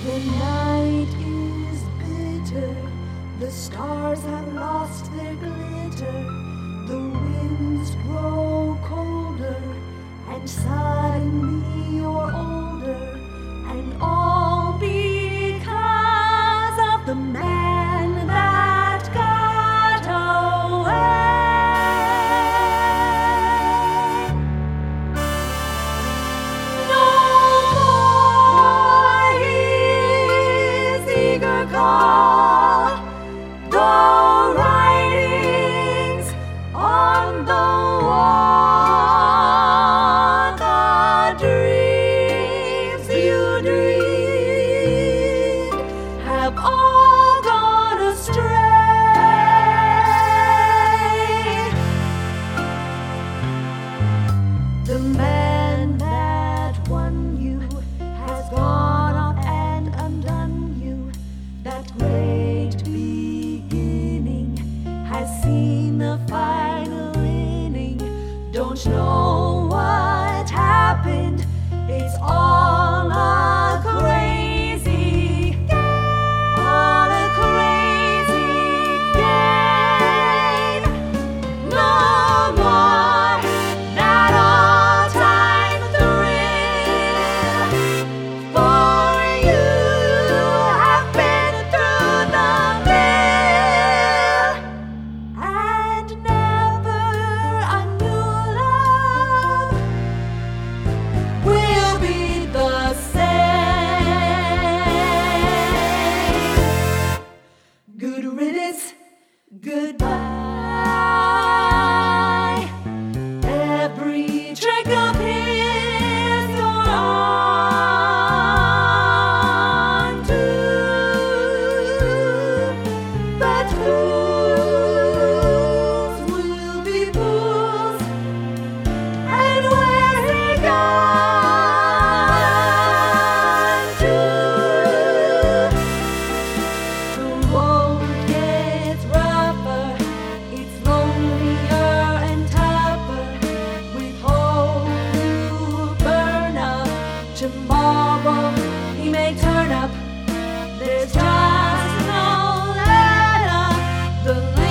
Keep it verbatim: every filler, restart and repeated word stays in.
The night is bitter, the stars have lost their glitter, the winds grow colder, and suddenly you're older, and all because of the man that got away. No more his eager call, the writings on the wall, the dreams you dreamed have all gone astray. The man that won you has gone off and undone you. That great beginning has seen the final inning. Don't know what happened, it's all a crazy game, all a crazy game. No more that all-time thrill, for you have been through the mill, and never a new love will be the same. Good riddance, goodbye. Every trick of his you're on to, but fools will be fools, and where he gone to? The road gets rougher, it's lonelier and tougher, with hope to burn up. Tomorrow he may turn up, there's just no let up. The